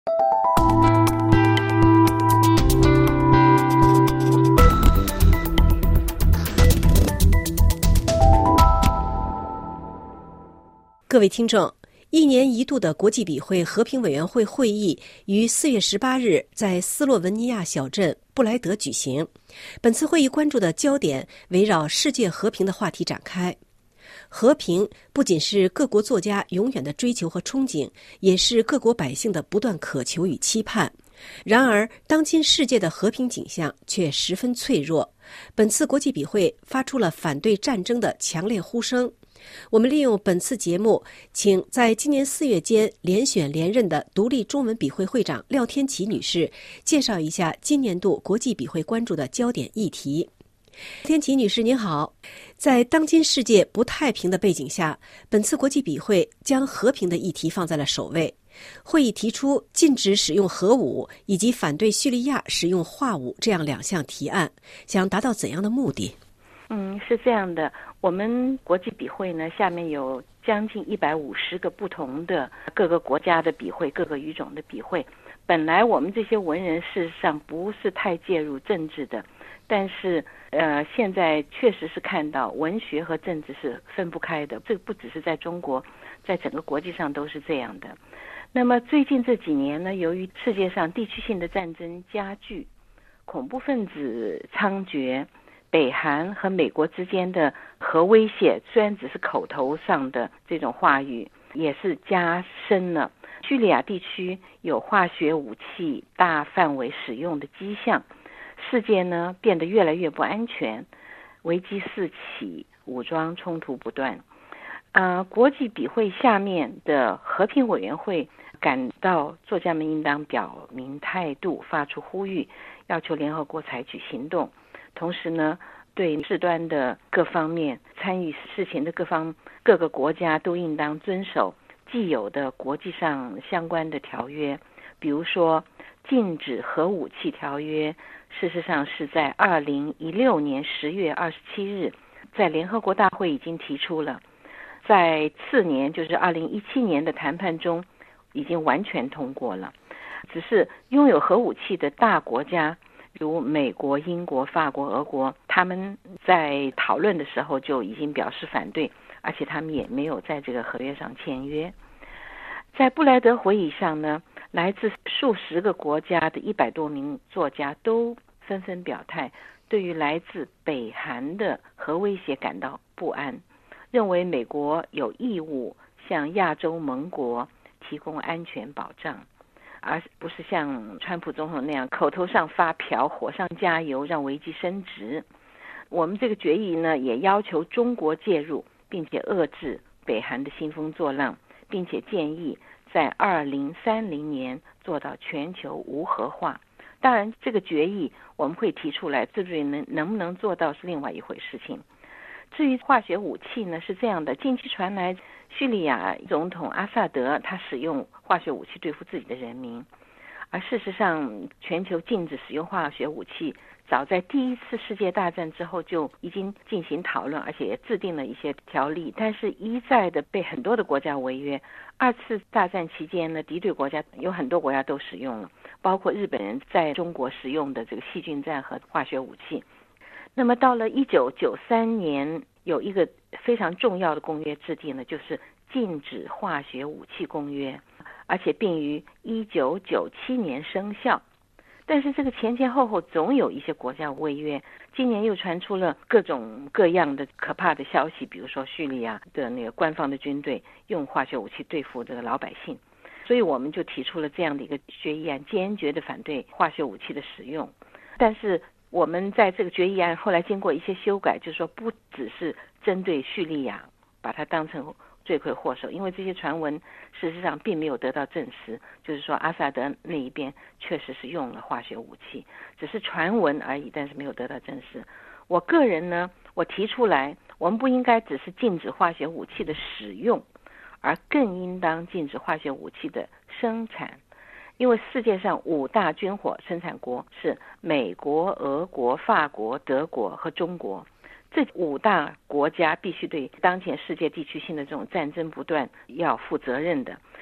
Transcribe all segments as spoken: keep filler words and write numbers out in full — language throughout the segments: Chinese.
各位听众，一年一度的国际笔会和平委员会会议于四月十八日在斯洛文尼亚小镇布莱德举行。本次会议关注的焦点围绕世界和平的话题展开。和平不仅是各国作家永远的追求和憧憬，也是各国百姓的不断渴求与期盼。然而，当今世界的和平景象却十分脆弱。本次国际笔会发出了反对战争的强烈呼声。我们利用本次节目，请在今年四月间连选连任的独立中文笔会会长廖天琪女士介绍一下今年度国际笔会关注的焦点议题。天琪女士您好，在当今世界不太平的背景下，本次国际笔会将和平的议题放在了首位。会议提出禁止使用核武以及反对叙利亚使用化武这样两项提案，想达到怎样的目的？ 嗯，是这样的，我们国际笔会呢，下面有将近一百五十个不同的各个国家的笔会，各个语种的笔会。本来我们这些文人事实上不是太介入政治的，但是呃，现在确实是看到文学和政治是分不开的，这个不只是在中国，在整个国际上都是这样的。那么最近这几年呢，由于世界上地区性的战争加剧，恐怖分子猖獗，北韩和美国之间的核威胁虽然只是口头上的这种话语，也是加深了。叙利亚地区有化学武器大范围使用的迹象，世界呢变得越来越不安全，危机四起，武装冲突不断。呃，国际笔会下面的和平委员会感到作家们应当表明态度，发出呼吁，要求联合国采取行动。同时呢，对事端的各方面参与事情的各方各个国家都应当遵守既有的国际上相关的条约，比如说禁止核武器条约，事实上是在二零一六年十月二十七日在联合国大会已经提出了，在次年就是二零一七年的谈判中已经完全通过了。只是拥有核武器的大国家如美国、英国、法国、俄国，他们在讨论的时候就已经表示反对，而且他们也没有在这个合约上签约。在布莱德会议上呢，来自数十个国家的一百多名作家都纷纷表态，对于来自北韩的核威胁感到不安，认为美国有义务向亚洲盟国提供安全保障，而不是像川普总统那样口头上发瓢，火上加油，让危机升值。我们这个决议呢，也要求中国介入，并且遏制北韩的兴风作浪，并且建议在二零三零年做到全球无核化。当然，这个决议我们会提出来，至于能能不能做到是另外一回事情。至于化学武器呢，是这样的，近期传来叙利亚总统阿萨德他使用化学武器对付自己的人民，而事实上全球禁止使用化学武器早在第一次世界大战之后就已经进行讨论，而且也制定了一些条例，但是一再的被很多的国家违约。二次大战期间呢，敌对国家有很多国家都使用了，包括日本人在中国使用的这个细菌战和化学武器。那么到了一九九三年，有一个非常重要的公约制定了，就是禁止化学武器公约，而且并于一九九七年生效。但是这个前前后后总有一些国家违约，今年又传出了各种各样的可怕的消息，比如说叙利亚的那个官方的军队用化学武器对付这个老百姓，所以我们就提出了这样的一个决议案，坚决的反对化学武器的使用。但是我们在这个决议案后来经过一些修改，就是说不只是针对叙利亚把它当成罪魁祸首，因为这些传闻事实上并没有得到证实，就是说阿萨德那一边确实是用了化学武器，只是传闻而已，但是没有得到证实。我个人呢，我提出来，我们不应该只是禁止化学武器的使用，而更应当禁止化学武器的生产。因为世界上五大军火生产国是美国、俄国、法国、德国和中国，这五大国家必须对当前世界地区性的这种战争不断要负责任的。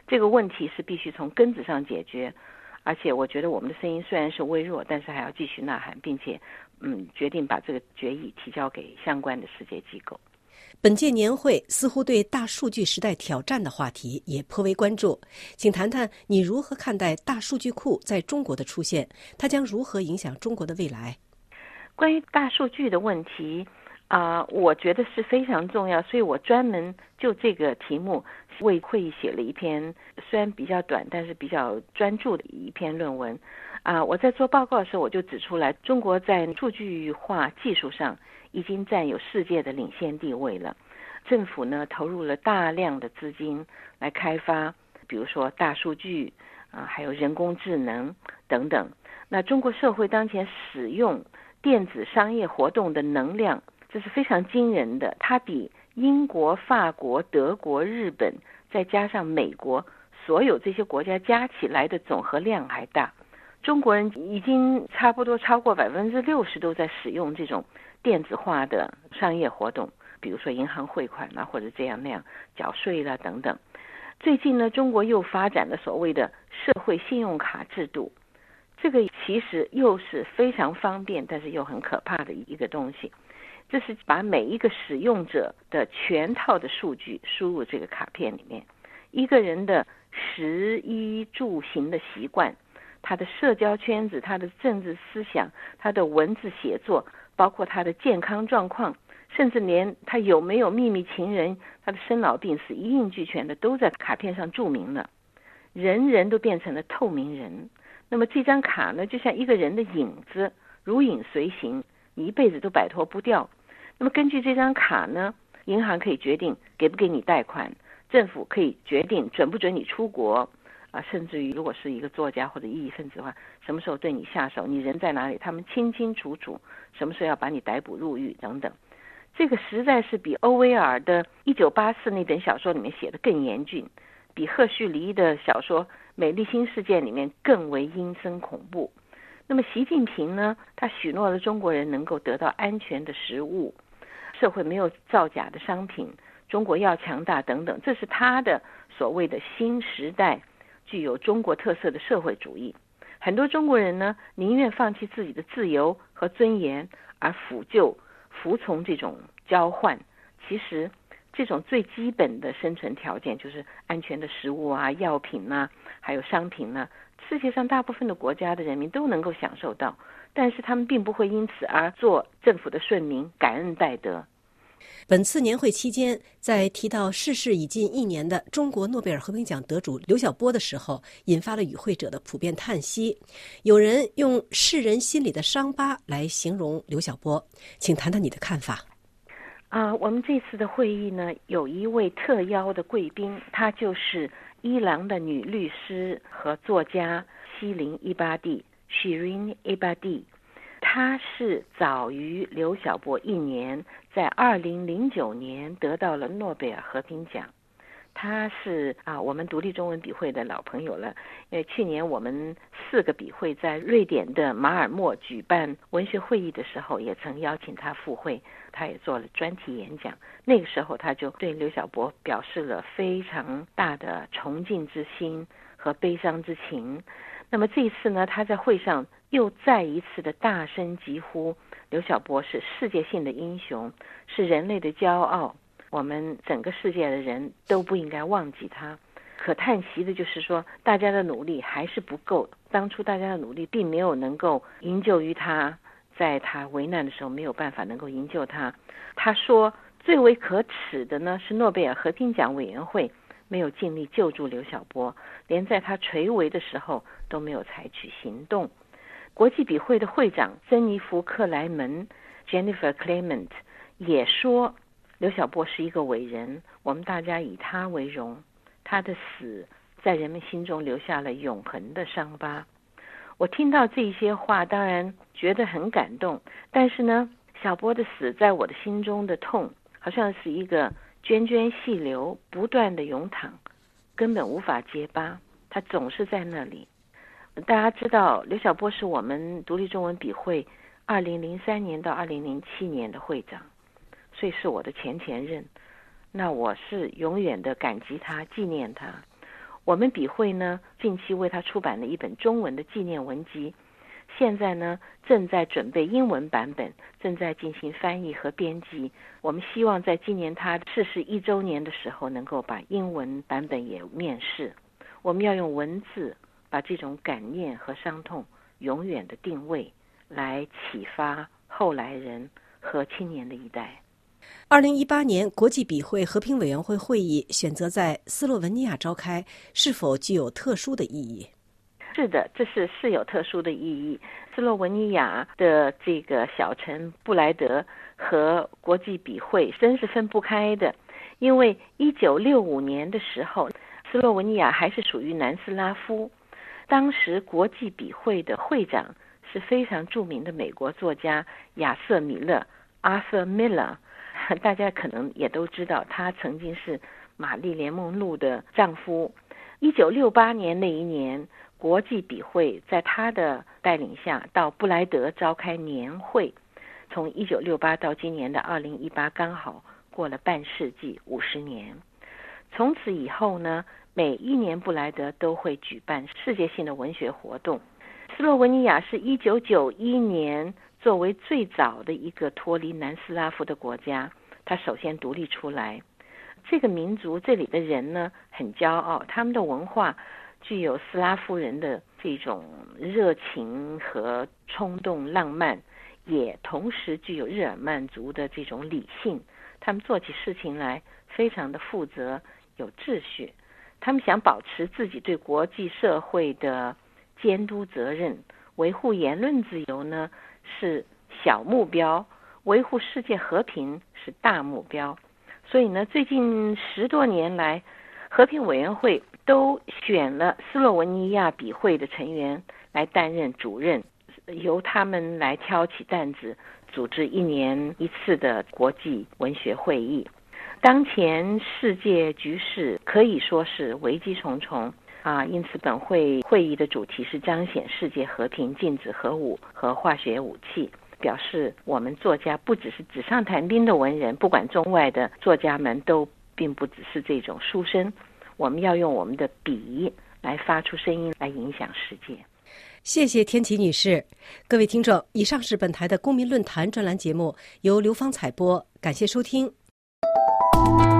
这个问题是必须从根子上解决。而且我觉得我们的声音虽然是微弱，但是还要继续呐喊，并且嗯，决定把这个决议提交给相关的世界机构。 本届年会似乎对大数据时代挑战的话题也颇为关注，请谈谈你如何看待大数据库在中国的出现，它将如何影响中国的未来？ 关于大数据的问题啊、呃，我觉得是非常重要，所以我专门就这个题目为会议写了一篇虽然比较短但是比较专注的一篇论文啊、呃。我在做报告的时候我就指出来，中国在数据化技术上已经占有世界的领先地位了。政府呢投入了大量的资金来开发，比如说大数据啊、呃，还有人工智能等等。那中国社会当前使用电子商业活动的能量，这是非常惊人的，它比英国、法国、德国、日本再加上美国所有这些国家加起来的总和量还大。中国人已经差不多超过百分之六十都在使用这种电子化的商业活动，比如说银行汇款啊，或者这样那样缴税啦等等。最近呢，中国又发展了所谓的社会信用卡制度，这个其实又是非常方便，但是又很可怕的一个东西。这是把每一个使用者的全套的数据输入这个卡片里面，一个人的食衣住行的习惯，他的社交圈子，他的政治思想，他的文字写作，包括他的健康状况，甚至连他有没有秘密情人，他的生老病死一应俱全的都在卡片上注明了，人人都变成了透明人。那么这张卡呢，就像一个人的影子，如影随形，你一辈子都摆脱不掉。那么根据这张卡呢，银行可以决定给不给你贷款，政府可以决定准不准你出国啊，甚至于如果是一个作家或者异议分子的话，什么时候对你下手，你人在哪里，他们清清楚楚，什么时候要把你逮捕入狱等等。这个实在是比欧威尔的一九八四那本小说里面写的更严峻，比赫胥黎的小说《美丽新世界》里面更为阴森恐怖。那么习近平呢，他许诺了中国人能够得到安全的食物，社会没有造假的商品，中国要强大等等，这是他的所谓的新时代具有中国特色的社会主义。很多中国人呢，宁愿放弃自己的自由和尊严，而辅救服从这种交换。其实这种最基本的生存条件就是安全的食物啊、药品啊，还有商品呢、啊，世界上大部分的国家的人民都能够享受到，但是他们并不会因此而做政府的顺民，感恩戴德。 本次年会期间，在提到逝世已近一年的中国诺贝尔和平奖得主刘晓波的时候，引发了与会者的普遍叹息。有人用世人心里的伤疤来形容刘晓波，请谈谈你的看法。 啊、呃，我们这次的会议呢，有一位特邀的贵宾，她就是伊朗的女律师和作家希林伊巴蒂 Shirin Ebadi。她是早于刘晓波一年，在二零零九年得到了诺贝尔和平奖。他是啊，我们独立中文笔会的老朋友了。因为去年我们四个笔会在瑞典的马尔默举办文学会议的时候，也曾邀请他赴会，他也做了专题演讲。那个时候他就对刘晓波表示了非常大的崇敬之心和悲伤之情。那么这一次呢，他在会上又再一次的大声疾呼，刘晓波是世界性的英雄，是人类的骄傲，我们整个世界的人都不应该忘记他。可叹息的就是说，大家的努力还是不够，当初大家的努力并没有能够营救于他，在他危难的时候没有办法能够营救他。他说最为可耻的呢，是诺贝尔和平奖委员会没有尽力救助刘晓波，连在他垂危的时候都没有采取行动。国际笔会的会长珍妮弗·克莱门 Jennifer Clement 也说，刘晓波是一个伟人，我们大家以他为荣，他的死在人们心中留下了永恒的伤疤。我听到这些话，当然觉得很感动，但是呢，晓波的死在我的心中的痛，好像是一个涓涓细流，不断的涌淌，根本无法结疤，它总是在那里。大家知道，刘晓波是我们独立中文笔会二零零三年到二零零七年的会长，所以是我的前前任。那我是永远的感激他，纪念他。 我们笔会呢近期为他出版了一本中文的纪念文集，现在呢正在准备英文版本，正在进行翻译和编辑。我们希望在今年他逝世一周年的时候能够把英文版本也面世。我们要用文字把这种感念和伤痛永远的定位，来启发后来人和青年的一代。 二零一八年国际笔会和平委员会会议选择在斯洛文尼亚召开，是否具有特殊的意义？ 是的，这是是有特殊的意义。斯洛文尼亚的这个小城布莱德和国际笔会真是分不开的，因为一九六五年的时候，斯洛文尼亚还是属于南斯拉夫，当时国际笔会的会长是非常著名的美国作家亚瑟·米勒 Arthur Miller， 大家可能也都知道，他曾经是玛丽莲·梦露的丈夫。一九六八年那一年，国际笔会在他的带领下到布莱德召开年会，从一九六八到今年的二零一八，刚好过了半世纪，五十年。从此以后呢，每一年布莱德都会举办世界性的文学活动。斯洛文尼亚是一九九一年作为最早的一个脱离南斯拉夫的国家，他首先独立出来。这个民族这里的人呢很骄傲，他们的文化具有斯拉夫人的这种热情和冲动浪漫，也同时具有日耳曼族的这种理性。他们做起事情来非常的负责，有秩序。他们想保持自己对国际社会的监督责任，维护言论自由呢是小目标，维护世界和平是大目标。所以呢，最近十多年来，和平委员会都选了斯洛文尼亚笔会的成员来担任主任，由他们来挑起担子，组织一年一次的国际文学会议。当前世界局势可以说是危机重重啊，因此本会会议的主题是彰显世界和平，禁止核武和化学武器，表示我们作家不只是纸上谈兵的文人，不管中外的作家们都并不只是这种书生，我们要用我们的笔来发出声音，来影响世界。 谢谢天琪女士。各位听众，以上是本台的公民论坛专栏节目，由刘芳采播，感谢收听。